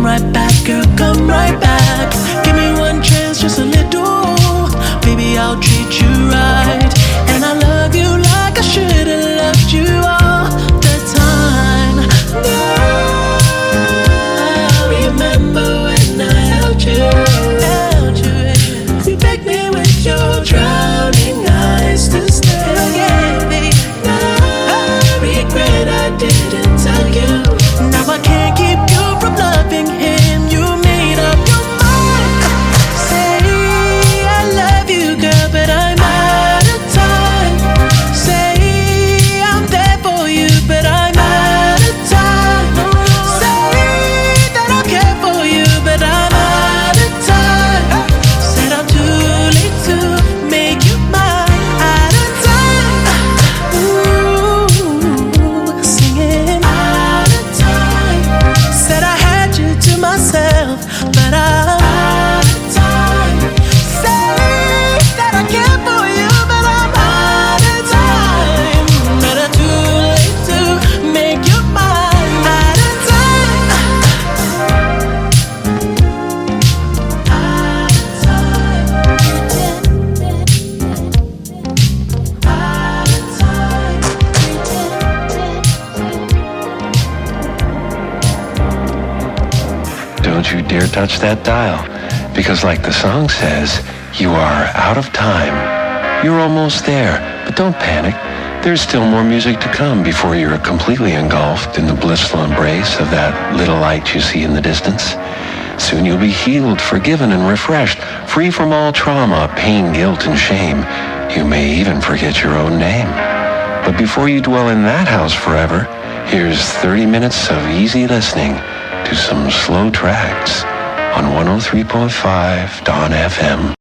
come right back, girl, come right back. Give me one chance, just a little. Baby, I'll treat you right. And I love you like I should've loved you all the time. I remember when I held you. You begged me with your drowning eyes to stay. I regret I didn't tell you. Now I can't keep you from loving him. You made up your mind. Say I love you, girl, but I'm out of time. Say I'm there for you, but I'm out of time. Say that I care for you, but I'm out of time. Said I'm too late to make you mine. Out of time. Ooh, singing out of time. Said I had you to myself, but I'm out of time. Say that I care for you, but I'm out of time. But I'm too late to make you mine. Out of time. Out of time. Out of time. Don't you dare touch that dial, because like the song says, you are out of time. You're almost there, but don't panic. There's still more music to come before you're completely engulfed in the blissful embrace of that little light you see in the distance. Soon you'll be healed, forgiven, and refreshed, free from all trauma, pain, guilt, and shame. You may even forget your own name. But before you dwell in that house forever, here's 30 minutes of easy listening to some slow tracks on 103.5 Dawn FM.